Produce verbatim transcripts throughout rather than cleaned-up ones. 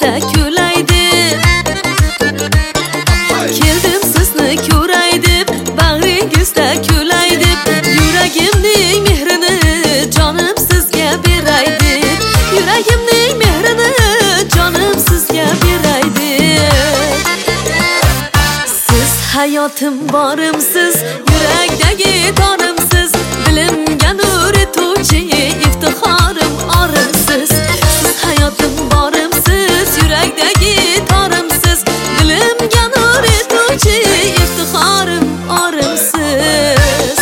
bag'ringizda kulaydi. Keldim sizni ko'ray deb, bag'ringizda kulay deb, yuragimning mehrini jonim sizga beray deb, yuragimning mehrini jonim sizga beray deb. Siz hayotim borimsiz, yurakdagi torimsiz, bilimga nur etuvchi iftixorim orimsiz. Siz hayotim borimsiz, yurakdagi torimsiz, bilimga nur etuvchi iftixorim orimsiz.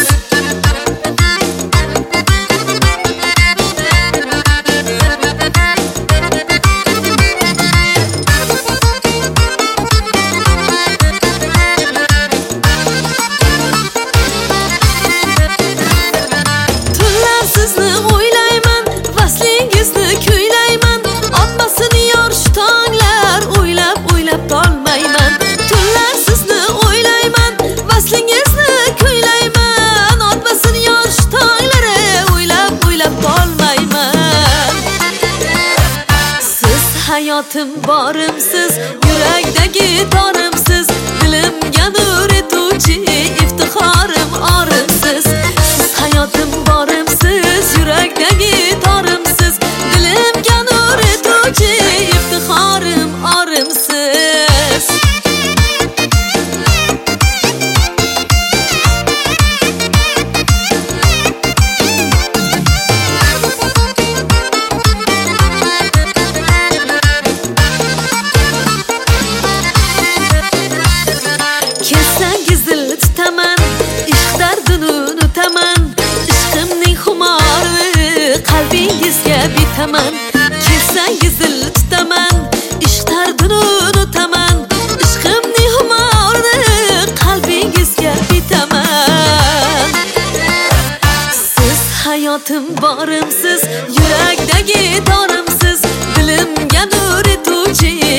Hayotim borimsiz, yurakdagi torimsiz, dilimga nur etuvchi iftixorim orimsiz. Siz hayotim borimsiz, yurakdagi torimsiz, dilimga nur etuvchi iftixorim orimsiz. Qalbingizga bitaman, kelsangiz tutaman, ishq dardini unutaman, ishqimning xumorini qalbingizga bitaman. Siz hayotim borimsiz, yurakdagi torimsiz, dilimga nur etuvchi